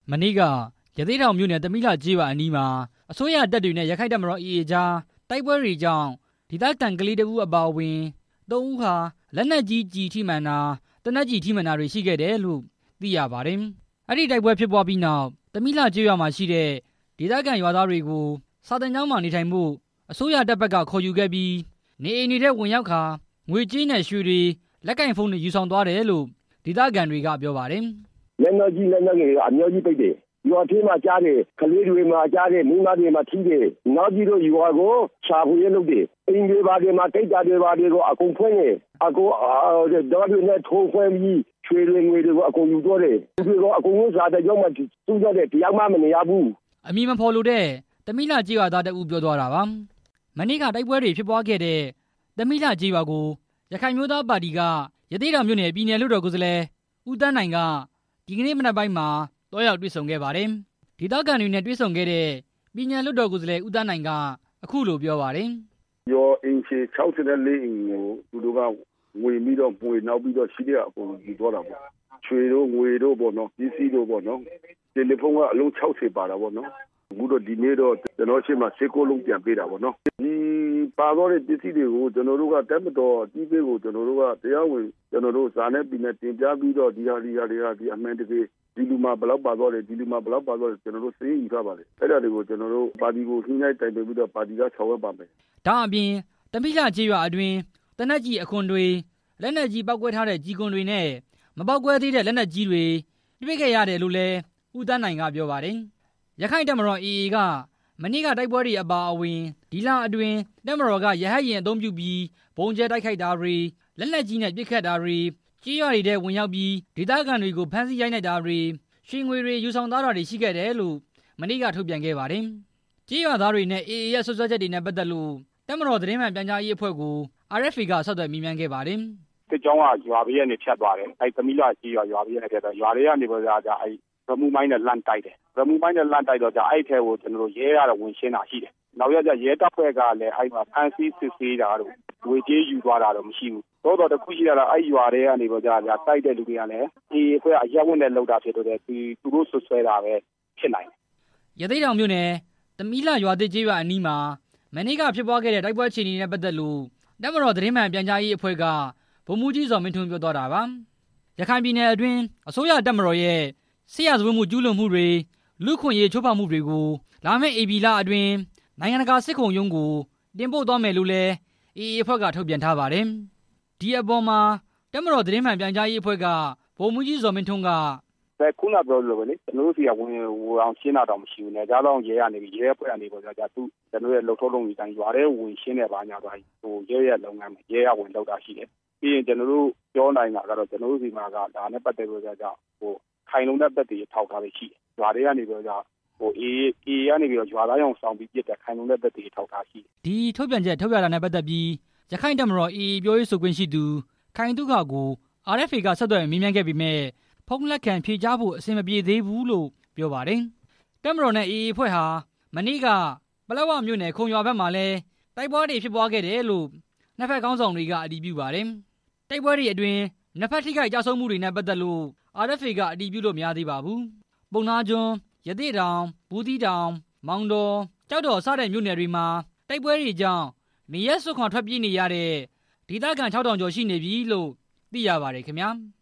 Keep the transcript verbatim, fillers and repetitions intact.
မနေ့ကရသေ့တောင်မြို့နယ်သမီးလှကျေးရွာအနီးမှာအစိုးရတပ်တွေနဲ့ရခိုင်တပ်မတော် အေအေ ကြားတိုက်ပွဲတွေကြောင့်ဒေသခံကလေးတစ်ဦးအပါအဝင်သုံးဦးဟာလက်နက်ကြီးကျည်ထိမှန်တာသေနတ်ကျည်ထိမှန်တာတွေရှိခဲ့တယ်လို့သိရပါတယ်။အဲ့ဒီတိုက်ပွဲဖြစ်ပွားပြီးနောက်သမီးလှကျေးရွာမှာရှိတဲ့ဒေသခံရွာသားတွေကိုစာသင်ကျောင်းမှာနေထိုင်မှုအစိုးရတပ်ဘက်ကခေါ်ယူခဲ့ပြီးနေအိမ်တွေထဲဝင်ရောက်ခါငွေကြေးနဲ့ရွှေတွေလက်ကင်ဖုန်းတွေယူဆောင်သွားတယ်လို့ဒေသခံတွေကပြောပါတယ်။လက်နက်ကြီးလက်နက်ငယ်ကအများကြီးပိတ်တယ်ရွာထဲမှာကြားတယ်ကလေးတွေမှာကြားတယ်မိန်းမတွေမှာထိတယ်နောက်ပြီးတော့ရွာကိုရှာဖွေရလုပ်တယ်အိမ်တွေပါတွေမှာတိတ်တာတွေပါတွေကိုအကုန်ဖွင့်တယ်အကုန်တော့တွေနဲ့ထိုးဖွင့်ပြီးချွေတွေငွေတွေကိုအကုန်ယူတော့တယ်သူတို့ကအကုန်လုံးစားတဲ့ကြောင့်မှသူ့ကြတဲ့တရားမှမနေရဘူးအမည်မဖော်လို့တဲ့သမီးလှကျေးရွာသားတဦးပြောသွားတာပါမနေ့ကတိုက်ပွဲတွေဖြစ်ပွားခဲ့တဲ့သမီးလှကျေးရွာကိုရခိုင်မျိုးသားပါတီကရသေ့တောင်မြို့နယ်ပြည်နယ်လွှတ်တော်ကိုယ်စားလှယ်ဦးတန်းနိုင်ကဒီကနေ့မနက်ပိုင်းမှာတွားရောက်တွေ့ဆုံခဲ့ပါတယ်။ဒေသခံတွေနဲ့တွေ့ဆုံခဲ့တဲ့ပြည်နယ်လွှတ်တော်ကိုယ်စားလှယ်ဦးတန်းနိုင်ကအခုလိုပြောပါတယ်။ရောအင်ချီ၆၄အင်ကိုသူတို့ကဝင်ပြီးတော့ပွေနောက်ပြီးတော့ရှိတဲ့အကုန်ယူသွားတာပေါ့။ချွေတို့ငွေတို့ပေါ့နော်ပစ္စည်းတို့ပေါ့နော်။တယ်လီဖုန်းကအလုံး၆၀ပါတာပေါ့နော်။အခုတော့ဒီနေ့တော့ကျွန်တော်ရှေ့မှာ၁၉လုံးပြန်ပေးတာပေါ့နော်။ဒီပါတော့တဲ့ပစ္စည်းတွေကိုကျွန်တော်တို့ကတက်မတော်အကြီးပေးကိုကျွန်တော်တို့ကတရားဝင်ကျွန်တော်တို့ဇာနဲ့ပြည်နဲ့တင်ပြပြီးတော့ဒီဟာဒီဟာတွေကဒီအမှန်တကယ်ဒီလူမှာဘလောက်ပါသွားတယ်ဒီလူမှာဘလောက်ပါသွားတယ်ကျွန်တော်တို့စေးယူထားပါတယ်အဲ့ဒါတွေကိုကျွန်တော်တို့ပါတီကိုနှိမ့်လိုက်တိုင်ပင်ပြီးတော့ပါတီကဆောင်ရွက်ပါမယ်ဒါအပြင်သမီးလှကျေးရွာအတွင်းတနက်ကြီးအခွန်တွေလက်နက်ကြီးပောက်ကွဲထားတဲ့ကြီးကွန်တွေနဲ့မပောက်ကွဲသေးတဲ့လက်နက်ကြီးတွေတွေ့ခဲ့ရတယ်လို့လည်းဦးတန်းနိုင်ကပြောပါတယ်ရခိုင်တပ်မတော် အေအေ ကမနေ့ကတိုက်ပွဲတွေအပါအဝင်ဒီလအတွင်းတပ်မတော်ကရဟတ်ယာဉ်အသုံးပြုပြီးဘုံကျဲတိုက်ခိုက်တာတွေလက်နက်ကြီးနဲ့ပစ်ခတ်တာတွေကြေးရွာတွေထဲဝင်ရောက်ပြီးဒေသခံတွေကိုဖမ်းဆီးရိုက်နှက်တာတွေရွှေငွေတွေယူဆောင်သားတာတွေရှိခဲ့တယ်လို့မနေ့ကထုတ်ပြန်ခဲ့ပါတယ်။ကြေးရွာသားတွေနဲ့ အေအေ ရဲ့ဆွဆွဲချက်တွေနဲ့ပတ်သက်လို့တပ်မတော်သတင်းမှန်ပြန်ကြားရေးအဖွဲ့ကို အာအက်ဖ်အေ ကဆက်သွယ်မေးမြန်းခဲ့ပါတယ်။စစ်ကြောင်းကရွာဘေးကနေဖြတ်သွားတယ်။အဲသမီးလှကြေးရွာရွာဘေးကနေဖြတ်သွားရွာတွေကနေပေါ်ကြအဲရမူမိုင်းနဲ့လန့်တိုက်တယ်။ရမူမိုင်းနဲ့လန့်တိုက်တော့ကြအဲ့ထဲကိုကျွန်တော်တို့ရဲရတော့ဝင်ရှင်းတာရှိတယ်။နောက်ရကြရဲတပ်ဖွဲ့ကလည်းအဲ့မှာဖမ်းဆီးစစ်ဆေးတာတို့ငွေကြေးယူသွားတာတော့မရှိဘူး။တော့တော့တခုရှိရတာအဲ့ရွာတွေကနေပေါ်ကြတိုက်တဲ့လူတွေကလည်းဒီအဖွဲ့အရက်ဝင်တဲ့လောက်တာဖြစ်တော့တယ်ဒီသူတို့ဆွဆွဲတာပဲဖြစ်နိုင်တယ်။ရသေ့တောင်မြို့နယ်သမီးလှရွာသစ်ကျေးရွာအနီးမှာမနေ့ကဖြစ်ပွားခဲ့တဲ့တိုက်ပွဲအခြေအနေနဲ့ပတ်သက်လို့တပ်မတော်သတင်းမှန်ပြန်ကြားရေးအဖွဲ့ကဗိုလ်မှူးကြီးဇော်မင်းထွန်းပြောသွားတာပါ။ရခိုင်ပြည်နယ်အတွင်းအစိုးရတပ်မတော်ရဲ့စစ်ရာဇဝတ်မှုကျူးလွန်မှုတွေလူခွင့်ရေးချိုးဖောက်မှုတွေကိုလာမယ့်ဧပြီလအတွင်းနိုင်ငံတကာစစ်ခုံရုံးကိုတင်ပို့သွားမယ်လို့လည်း အေအေ အဖွဲ့ကထုတ်ပြန်ထားပါတယ်။ဒီအပေါ်မှာတပ်မတော်သတင်းမှန်ပြန်ကြားရေးအဖွဲ့ကဗိုလ်မှူးကြီးဇော်မင်းထွန်းကပဲခုနပြောလို့ပဲလေကျွန်တော်တို့စီကဝင်ဝင်အောင်ရှင်းတာတော့မရှိဘူးနဲ့ကြားတော့ရဲရနေပြီရဲအဖွဲ့ကနေပေါ့ကြာသူကျွန်တော်ရဲ့လှုပ်ထုံးလုံးကြီးတိုင်းရွာတဲ့ဝင်ရှင်းတဲ့ဘာညာတော့ဟိုရဲရဲလုပ်ငန်းရဲရဝင်လောက်တာရှိတယ်ပြီးရင်ကျွန်တော်တို့ပြောနိုင်တာကတော့ကျွန်တော်တို့စီမှာကဒါနဲ့ပတ်သက်လို့ကြာဟိုခိုင်လုံတဲ့သက်တွေထောက်ထားလေးရှိတယ်ရွာတွေကနေပြောကြာဟိုအေးအေးကနေပြီးတော့ရွာသားရောင်ဆောင်ပြီးပြစ်တဲ့ခိုင်လုံတဲ့သက်တွေထောက်ထားရှိတယ်ဒီထုတ်ပြန်ချက်ထုတ်ပြတာနဲ့ပတ်သက်ပြီးရခိုင်တပ်မတော် အေအေ ပြောရေးဆိုခွင့်ရှိသူခိုင်တုခကို အာအက်ဖ်အေ ကဆက်သွယ်မေးမြန်းခဲ့ပေမဲ့ဖုန်းလက်ခံဖြေကြားဖို့အဆင်မပြေသေးဘူးလို့ပြောပါတယ်။တပ်မတော်နဲ့ အေအေ အဖွဲ့ဟာမနေ့ကပလက်ဝမြို့နယ်ခုံရွာဘက်မှာလည်းတိုက်ပွဲတွေဖြစ်ပွားခဲ့တယ်လို့နှစ်ဖက်ခေါင်းဆောင်တွေကအတည်ပြုပါတယ်။တိုက်ပွဲတွေအတွင်းနှစ်ဖက်ထိခိုက်ကြဆုံးမှုတွေနဲ့ပတ်သက်လို့ အာအက်ဖ်အေ ကအတည်ပြုလို့မရသေးပါဘူး။ပုံနာကျွန်းရသေ့တောင်ဘူးသီးတောင်မောင်တော်ကြောက်တော်စတဲ့မြို့နယ်တွေမှာတိုက်ပွဲတွေကြောင့်နေရက်စွန့်ခွာထွက်ပြေးနေရတဲ့ဒေသခံခြောက်ထောင်ကျော်ရှိနေပြီလို့သိရပါတယ်ခင်ဗျာ။